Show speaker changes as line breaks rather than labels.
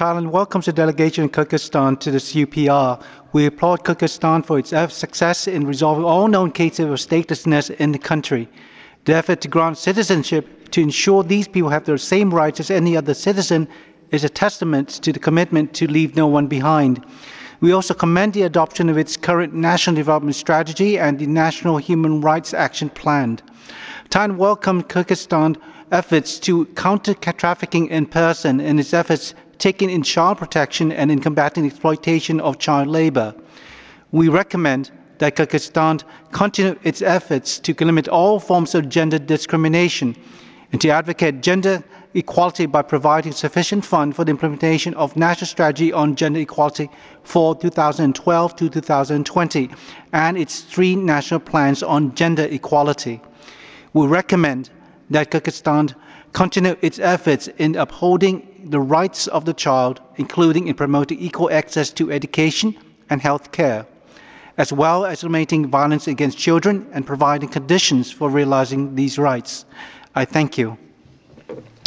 Thailand welcomes the delegation of Kyrgyzstan to this UPR. We applaud Kyrgyzstan for its success in resolving all known cases of statelessness in the country. The effort to grant citizenship to ensure these people have the same rights as any other citizen is a testament to the commitment to leave no one behind. We also commend the adoption of its current National Development Strategy and the National Human Rights Action Plan. Thailand welcomed Kyrgyzstan's efforts to counter trafficking in person and its efforts taken in child protection and in combating exploitation of child labor. We recommend that Kyrgyzstan continue its efforts to limit all forms of gender discrimination and to advocate gender equality by providing sufficient funds for the implementation of National Strategy on Gender Equality for 2012 to 2020 and its 3 national plans on gender equality. We recommend that Kyrgyzstan continue its efforts in upholding the rights of the child, including in promoting equal access to education and health care, as well as eliminating violence against children and providing conditions for realizing these rights. I thank you.